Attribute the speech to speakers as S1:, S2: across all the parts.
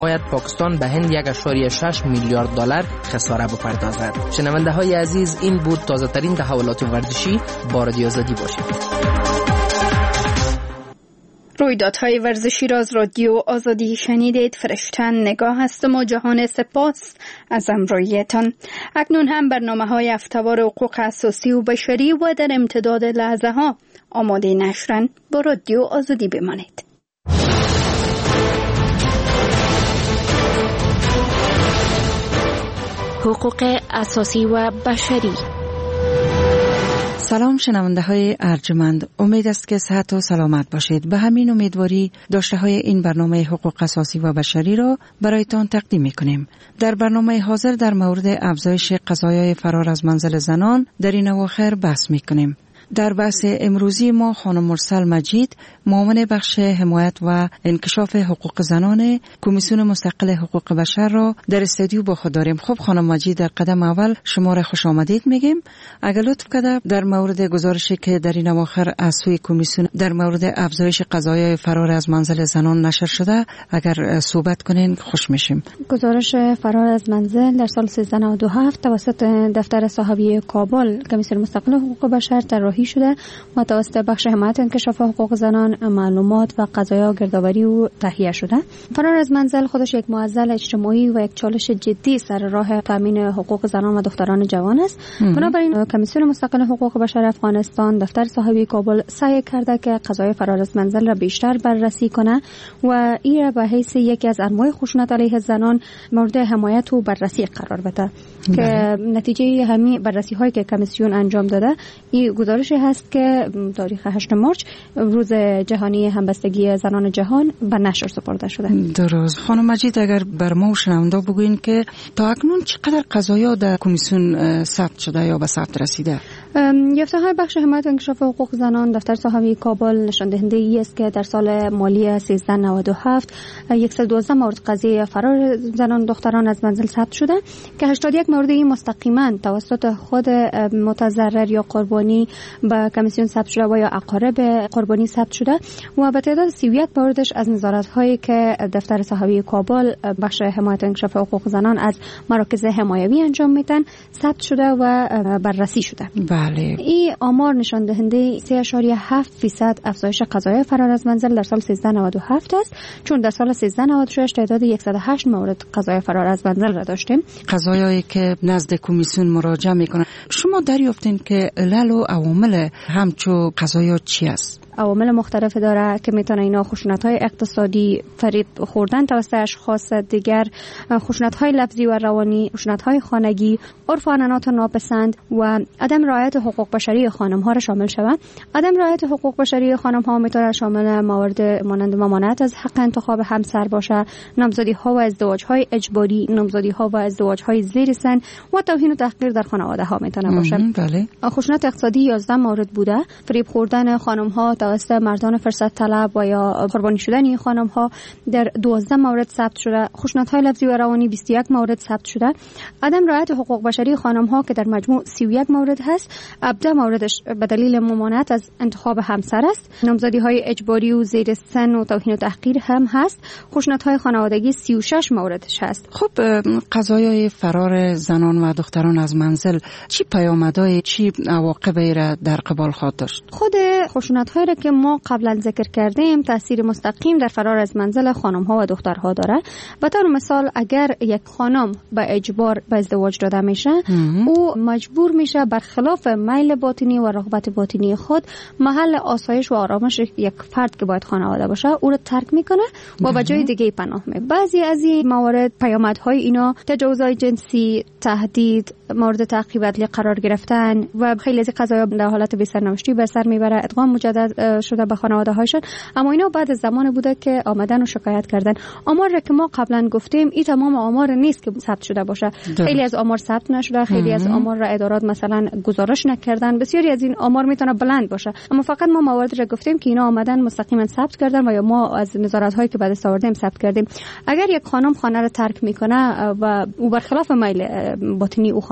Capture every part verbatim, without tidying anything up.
S1: باید پاکستان به هند یک و شش میلیارد دلار خساره بپردازد. شنونده های عزیز، این بود تازه ترین تحولات ورزشی با رادیو آزادی. باشید.
S2: رویدادهای ورزشی را از رادیو آزادی شنیدید. فرشتن نگاه هستم و جهان سپاس از همراهیتان. اکنون هم برنامه های هفته‌وار حقوق اساسی و بشری و در امتداد لحظه ها آماده نشرن. با رادیو آزادی بمانید. حقوق اساسی و بشری.
S3: سلام شنونده های ارجمند، امید است که صحت و سلامت باشید. به همین امیدواری داشته های این برنامه حقوق اساسی و بشری را برایتان تقدیم می کنیم. در برنامه حاضر در مورد افزایش قضایای فرار از منزل زنان در این اواخر بحث می کنیم. در بحث امروزی ما خانم مرسل مجید، معاون بخش حمایت و انکشاف حقوق زنان کمیسیون مستقل حقوق بشر را در استودیو با خود داریم. خب خانم مجید، در قدم اول شما را خوش آمدید میگیم. اگر لطف کرده در مورد گزارشی که در این اواخر از سوی کمیسیون در مورد افزایش قضایای فرار از منزل زنان نشر شده، اگر صحبت کنین خوش میشیم.
S4: گزارش فرار از منزل در سال سیزده نود و هفت توسط دفتر صاحبی کابل کمیسیون مستقل حقوق بشر طراحی شده و توسط بخش حمایت انکشاف حقوق زنان معلومات و قضایا گردآوری و تهیه شده. فرار از منزل خودش یک معضل اجتماعی و یک چالش جدی سر راه تامین حقوق زنان و دختران جوان است. بنابراین کمیسیون مستقل حقوق بشر افغانستان دفتر صاحبی کابل سعی کرده که قضای فرار از منزل را بیشتر بررسی کنه و این را به حیث یکی از انواع خشونت علیه زنان مورد حمایت و بررسی قرار بده. که نتیجه همین بررسی هایی که کمیسیون انجام داده این گزارشی هست که تاریخ هشتم مارس روز جهانی همبستگی زنان جهان به نشر سپرده شده.
S3: درست. خانم مجید، اگر بر ما و شنونده بگوین که تا اکنون چقدر قضایا در کمیسیون ثبت شده یا به ثبت رسیده؟
S4: یافته‌های بخش حمایت انکشاف حقوق زنان دفتر صاحبی کابل نشان دهنده ای است که در سال مالی سیزده نود و هفت صد و دوازده مورد قضیه فرار زنان دختران از منزل ثبت شده که هشتاد و یک مورد این مستقیما توسط خود متضرر یا قربانی به کمیسیون ثبت شده و یا اقارب قربانی ثبت شده و به تعداد سی و یک موردش از نظارت‌هایی که دفتر صاحبی کابل بخش حمایت انکشاف حقوق زنان از مراکز حمایوی انجام میدن ثبت شده و بررسی شده.
S3: بله.
S4: این آمار نشان دهنده سه و هفت درصد افزایش قضایای فرار از منزل در سال سیزده نود و هفت است، چون در سال سیزده نود و شش تعداد صد و هشت مورد قضای فرار از منزل را داشتیم.
S3: قضایایی که نزد کمیسیون مراجعه میکنن. شما دریافتین که علل و عوامل همچو قضایا چی است؟
S4: عوامل مختلف داره که میتونه اینا خشونت‌های اقتصادی، فریب خوردن توسط اشخاص دیگر، خشونت‌های لفظی و روانی، خشونت‌های خانگی، عرف و عنعنات ناپسند و عدم رعایت حقوق بشری خانم‌ها را شامل شود. عدم رعایت حقوق بشری خانم‌ها میتونه شامل موارد مانند ممانعت از حق انتخاب همسر باشه، نامزدی‌ها و ازدواج‌های اجباری، نامزدی‌ها و ازدواج‌های زیر سن و توهین و تحقیر در خانواده‌ها میتونه باشه.
S3: بله.
S4: خشونت اقتصادی یازده مورد بوده. فریب خوردن خانم‌ها توسط مردان فرصت طلب و یا قربانی شدن این خانم ها در دوازده مورد ثبت شده. خشونت های لفظی و روانی بیست و یک مورد ثبت شده. عدم رعایت حقوق بشری خانم ها که در مجموع سی و یک مورد هست، ابدا موردش به دلیل ممانعت از انتخاب همسر است. نامزدی های اجباری و زیر سن و توهین و تحقیر هم هست. خشونت های خانوادگی سی و شش موردش هست.
S3: خب قضایای فرار زنان و دختران از منزل چی پیامدهای چی عواقبی را در قبال خواهد داشت؟
S4: خود خشونت های که ما قبلا ذکر کردیم تاثیر مستقیم در فرار از منزل خانم ها و دخترها داره. به طور مثال اگر یک خانم به اجبار به ازدواج داده میشه، او مجبور میشه برخلاف میل باطنی و رغبت باطنی خود محل آسایش و آرامش یک فرد که باید خانواده باشه او رو ترک میکنه و به جای دیگه پناه میبره. بعضی از این موارد پیامدهای اینا تجاوزهای جنسی، تهدید، مورد تعقیب عدلی قرار گرفتن و خیلی از قضایا در حالت بی‌سرنوشتی به سر میبره، ادغام مجدد شده به خانواده هاشون. اما اینا بعد از زمان بوده که آمدن و شکایت کردن. آمار را که ما قبلا گفتیم این تمام آمار نیست که ثبت شده باشه. ده. خیلی از آمار ثبت نشده، خیلی از آمار را ادارات مثلا گزارش نکردن. بسیاری از این آمار میتونه بلند باشه، اما فقط ما موارد را گفتیم که اینا آمدن مستقیما ثبت کردن و یا ما از نظارت هایی که بعد از آوردیم ثبت کردیم. اگر یک خانم خانه را ترک میکنه و او برخلاف میل باطنی او خانم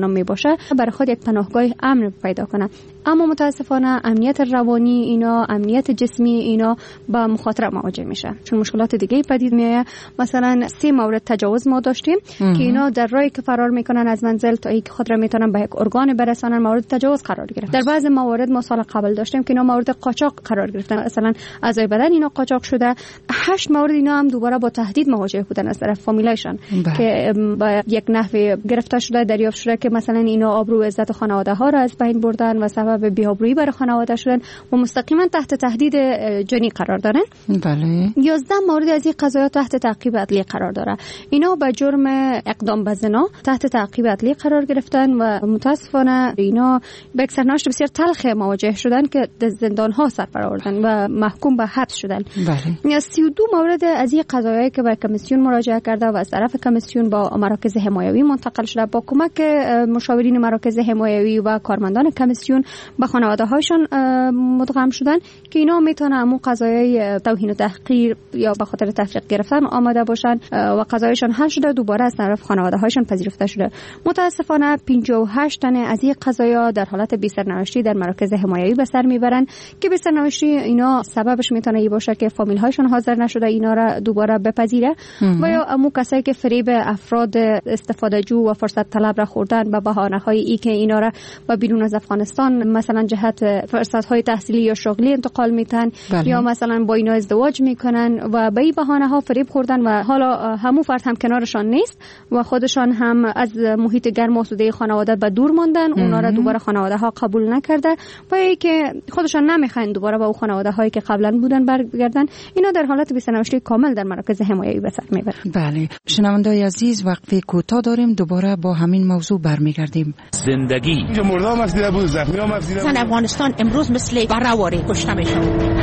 S4: خانم می باشه برای خود یک پناهگاه امن پیدا کنه. اما متاسفانه امنیت روانی اینا، امنیت جسمی اینا با مخاطره مواجه میشه، چون مشکلات دیگه پدید میاد. مثلا سه مورد تجاوز ما داشتیم اه. که اینا در راهی که فرار میکنن از منزل تا اینکه خود را میتونن به یک ارگان برسانن مورد تجاوز قرار گرفت. در بعضی موارد ما سال قبل داشتیم که اینا مورد قاچاق قرار گرفتن، مثلا اعضای بدن اینا قاچاق شده. هشت مورد اینا هم دوباره با تهدید مواجه بودن از طرف فامیلایشان که با یک نحوه گرفته شده، دریافت شده که مثلا اینا آبرو و عزت خانواده ها را از بین بردن و سبب بی‌آبرویی برای خانواده شدن و مستقیما تحت تهدید جنی قرار دارن.
S3: بله.
S4: یازده مورد از این قضایا تحت تعقیب عدلی قرار داره. اینا به جرم اقدام به زنا تحت تعقیب عدلی قرار گرفتن و متاسفانه اینا به یک سرنوشت بسیار تلخ مواجه شدن که در زندان ها سر برآوردن و محکوم به حبس شدن.
S3: بله.
S4: سی و دو مورد از این قضایایی که به کمیسیون مراجعه کرده و از طرف کمیسیون با مراکز حمایوی منتقل شده، با کمک مشاورین مراکز حمایوی و کارمندان کمیسیون به خانواده هایشان مدغم شدن که اینا میتونه همون قضایای توهین و تحقیر یا به خاطر تفریق گرفتن آماده باشن و قضایشان حل شده دوباره از طرف خانواده هایشان پذیرفته شده. متاسفانه پنجاه و هشت تن از این قضایا در حالت بی سرنوشتی در مراکز حمایوی به سر میبرن که بی سرنوشتی اینا سببش میتونه ای باشه که فامیل هایشان حاضر نشده اینا را دوباره بپذیره و یا امو کسایی که فریب افراد استفاده جو و فرصت طلب را خوردن به بهانه های ای که اینا را با بیرون از افغانستان مثلا جهت فرصت های تحصیلی یا شغلی انتقال میتن بله. یا مثلا با اینا ازدواج میکنن و به این بهانه ها فریب خوردن و حالا همو فرد هم کنارشان نیست و خودشان هم از محیط گرم و آسوده خانواده به دور ماندن. اونا را دوباره خانواده ها قبول نکرده و اینکه خودشان نمیخواین دوباره با اون خانواده هایی که قبلا بودن برگردن. اینا در حالت بی‌سرنوشتی کامل در مراکز حمایوی به سر میبرن.
S3: بله. شنونده‌های عزیز وقفه کوتاه داریم، دوباره با همین موضوع برمیگردیم.
S5: زندگی
S6: مردم از دیده بود، زخمی هم از دیده بود.
S5: افغانستان امروز مثل برآوری کشته میشن.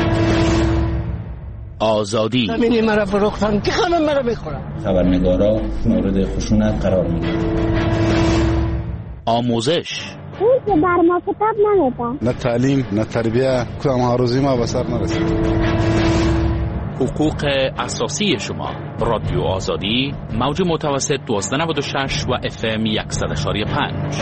S5: آزادی
S7: زمینی مرا فروختن که خانم مرا بخورن.
S8: خبرنگارا مورد خشونت قرار میگیرن.
S5: آموزش
S9: اون که بر ما کتاب نمیدن.
S6: نه تعلیم نه تربیه کدام آرزوی ما به سر نرسید.
S5: حقوق اساسی شما. رادیو آزادی موج متوسط دویست و نود و شش و اف ام صد و پنج.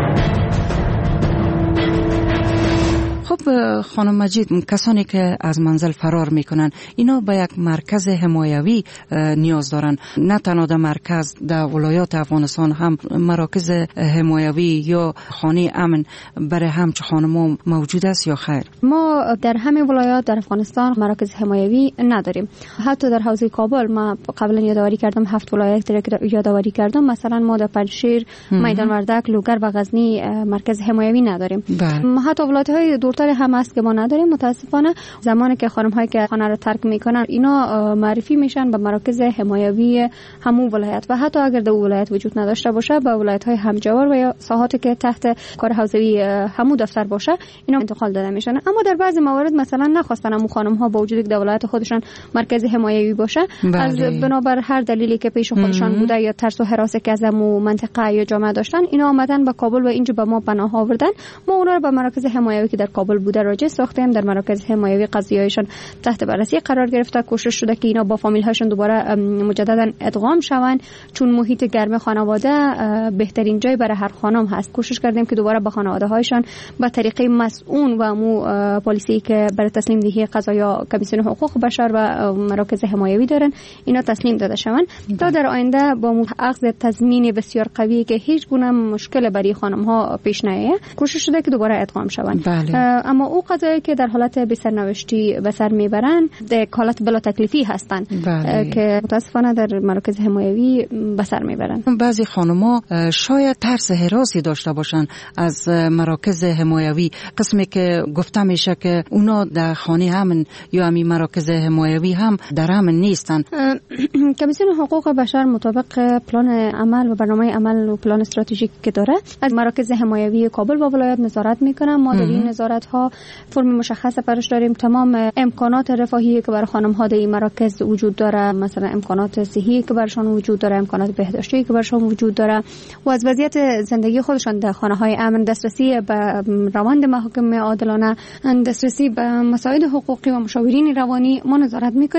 S3: خب خانم مجید، کسانی که از منزل فرار میکنن اینا به یک مرکز حمایوی نیاز دارن، نه تنها در مرکز، در ولایات افغانستان هم مراکز حمایوی یا خانه امن برای همچه خانم موجود است یا خیر؟
S4: ما در همه ولایات در افغانستان مراکز حمایوی نداریم. حتی در حوزه کابل ما قبلا یادآوری کردم هفت ولایت را یادآوری کردم، مثلا ما در پنجشیر، میدان وردک، لوگر و غزنی مرکز حمایوی نداریم. ما حتی ولایت های دورتر هم هست که ما نداریم. متاسفانه زمانی که خانم هایی که خانه را ترک میکنن اینا معرفی میشن به مراکز حمایوی همون ولایت و حتی اگر در ولایت وجود نداشته باشه به ولایت های همجوار و یا ساحاتی که تحت کار حوزوی همون دفتر باشه اینا انتقال داده میشن. اما در بعضی موارد مثلا نخواستن همون خانم ها با وجود در ولایت خودشان مرکز حمایوی باشه بله. از بنابر هر دلیلی که پیش خودشان ام. بوده یا ترس و هراسی که از همون منطقه یا جامعه داشتن اینا آمدن به کابل و اینجا به ما پناه آوردن. ما اونا رو به مراکز حمایوی که در کابل بوده راجع ساختیم. در مراکز حمایوی قضیه‌هایشان تحت بررسی قرار گرفته. کوشش شده که اینا با فامیل هاشون دوباره مجددا ادغام شوند، چون محیط گرم خانواده بهترین جای برای هر خانم هست. کوشش کردیم که دوباره با خانواده هایشان با طریقه مسئول و مو پلیسی که برای تسلیم دهی قضایا کمیسیون حقوق بشر و مراکز حمایوی دارن اینا تسلیم داده شوند تا در آینده با اخذ تضمین بسیار قوی که هیچ گونه مشکل برای خانم ها پیش نیاد کوشش شده که دوباره ادغام شوند.
S3: بله.
S4: اما او قضایی که در حالت بی‌سرنوشتی به سر میبرن در حالت بلا تکلیفی هستن بله. که متاسفانه در مراکز حمایوی به سر میبرن.
S3: بعضی خانم‌ها شاید ترس هراسی داشته باشن از مراکز حمایوی، قسمی که گفته میشه که اونا در خانه امن یا امی مراکز حمایوی هم در امن نیستن.
S4: کمیسیون حقوق بشر مطابق پلان عمل و برنامه عمل و پلان استراتژیک که داره از مراکز حمایوی کابل و ولایت نظارت میکنن. ما در این نظارت ها فرم مشخص برش داریم. تمام امکانات رفاهی که برای خانم ها در این مراکز وجود داره، مثلا امکانات صحی که برشان وجود داره، امکانات بهداشتی که برشان وجود داره و از وضعیت زندگی خودشان در خانه های امن، دسترسی به روند محاکم عادلانه، دسترسی به مسائل حقوقی و مشاورین روانی ما نظارت میکنیم.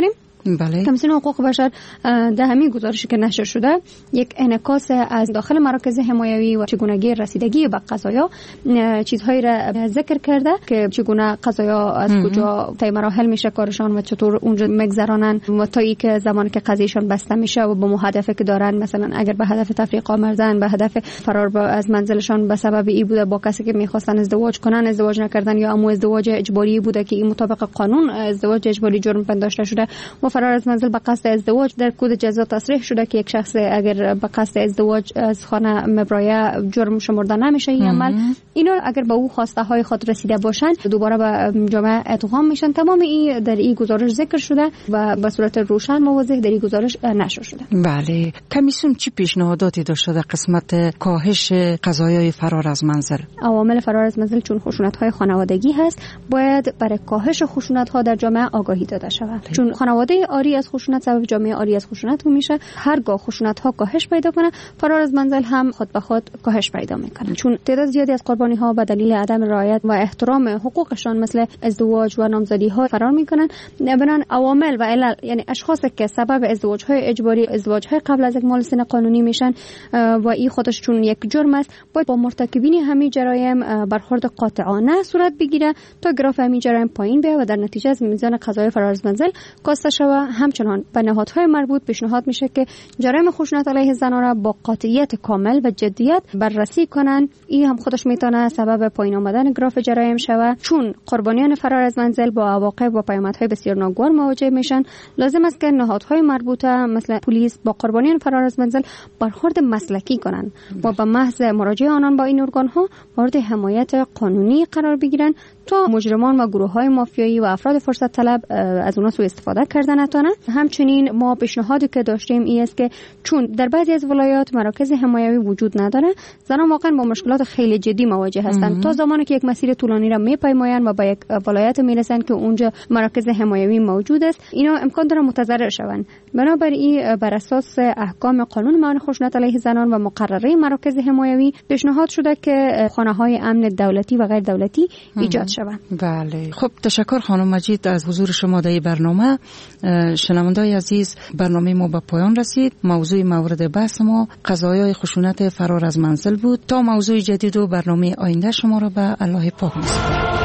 S3: بله.
S4: کمیسیون حقوق بشر در همین گزارشی که نشر شده یک انعکاس از داخل مراکز حمایوی و چگونگی رسیدگی به قضایا چیزهایی را ذکر کرده که چگونه قضایا از ام. کجا طی مراحل میشه کارشان و چطور اونجا میگذرانن و تا ای که زمانی که قضیهشان بسته میشه و با هدفی که دارن، مثلا اگر به هدف تفریق آمدن، به هدف فرار از منزلشان به سبب ای بوده با کسی که میخواستن ازدواج کنن ازدواج نکردن، یا امو ازدواج اجباری بوده که این مطابق قانون ازدواج اجباری جرم پنداشته شده و فرار از منزل به قصد ازدواج در کد جزا تصریح شده که یک شخص اگر به قصد ازدواج از خانه مبرایه جرم شمرده نمیشه این عمل. اینا اگر به او خواسته های خود رسیده باشن دوباره به جامعه ادغام میشن. تمام این در این گزارش ذکر شده و به صورت روشن و واضح در این گزارش نشر شده.
S3: بله. کمیسیون چی پیشنهاداتی داشته در قسمت کاهش قضایای فرار از منزل؟
S4: عوامل فرار از منزل چون خشونت‌های خانوادگی هست، باید برای کاهش خشونت‌ها در جامعه آگاهی داده شود. چون خانواده عاری از خشونت سبب جامعه عاری از خشونت میشه. هرگاه خشونت‌ها کاهش پیدا کنه، فرار از منزل هم خود به خود کاهش پیدا میکنه. چون تعداد زیادی از قربانی‌ها به دلیل عدم رعایت و احترام حقوقشان مثل ازدواج و نامزدی‌ها فرار میکنن. بنان عوامل و علل، یعنی اشخاصی که سبب ازدواج‌های اجباری، ازدواج‌های قبل از اکمال سن قانونی میشن و این خودش چون یک جرم است، باید با مرتکبین همین جرایم برخورد قاطعانه صورت بگیره تا گراف همین جرایم پایین بیاد و در نتیجه از میزان قضای فرار از منزل کاسته شود. همچنان به نهادهای مربوط پیشنهاد میشه که جرایم خشونت علیه زنان را با قاطعیت کامل و جدیت بررسی کنن. این هم خودش میتونه سبب پایین آمدن گراف جرایم شود. چون قربانیان فرار از منزل با عواقب و پیامدهای بسیار ناگوار مواجه میشن، لازم است که نهادهای مربوطه مثل پلیس با قربانیان فرار از منزل برخورد مسلکی کنن و به محض مراجعه آنان با این ارگان ها مورد حمایت قانونی قرار بگیرن تا مجرمان و گروه های مافیایی و افراد فرصت طلب از اونا سوء استفاده کردن نتونن. همچنین ما پیشنهادی که داشتیم این است که چون در بعضی از ولایات مراکز حمایوی وجود نداره، زنان واقعا با مشکلات خیلی جدی مواجه هستند. تا زمانی که یک مسیر طولانی را میپیمایند و با یک ولایت میرسند که اونجا مراکز حمایوی موجود است، اینا امکان داره متضرر شوند. بنابراین بر اساس احکام قانون معاون خشونت علیه زنان و مقرره مراکز حمایوی پیشنهاد شده که خانه‌های امن دولتی و غیر دولتی ایجاد شوند.
S3: بله. خب تشکر خانم مجید از حضور شما در برنامه. شنوندگان عزیز، برنامه ما به پایان رسید. موضوع مورد بحث ما قضایای خشونت فرار از منزل بود. تا موضوع جدید و برنامه آینده شما را به الله پاک می‌سپارم.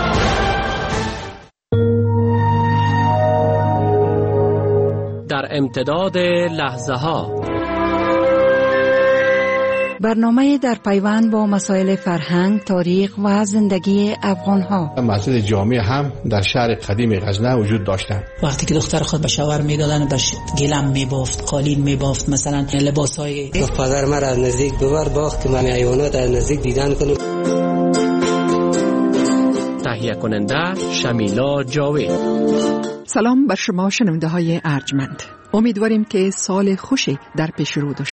S10: در امتداد لحظه ها
S3: برنامه در پیوند با مسائل فرهنگ، تاریخ و زندگی افغان ها.
S11: مسجد جامع هم در شهر قدیم غزنه وجود داشتن.
S12: وقتی که دختر خود به شوهر میدادن بهش گلم میبافت، قالین میبافت، مثلا لباسای.
S13: پدر مرا از نزدیک ببر باخت که من حیوانات از نزدیک دیدن کنم.
S10: تهیه کننده شمیلا جاوید.
S14: سلام بر شما شنونده های ارجمند. امیدواریم که سال خوشی در پیش رو داشته